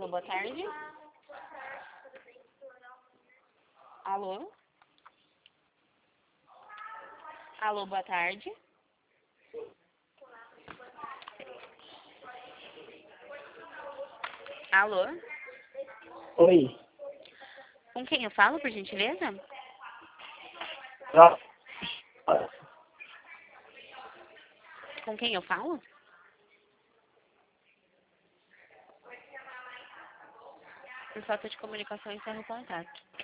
Alô, boa tarde. Alô? Alô, boa tarde. Alô? Oi. Com quem eu falo, por gentileza? Ah, Com quem eu falo? Por falta de comunicação, encerro o contato.